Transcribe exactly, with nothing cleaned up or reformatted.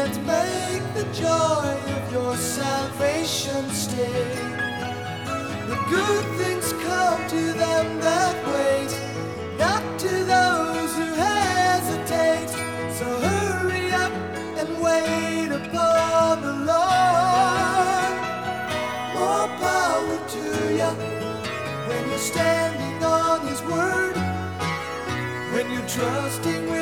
Let's make the joy of your salvation stay. The good things come to them that wait, not to those who hesitate. So hurry up and wait upon the Lord. More power to you when you're standing on His word, when you're trusting with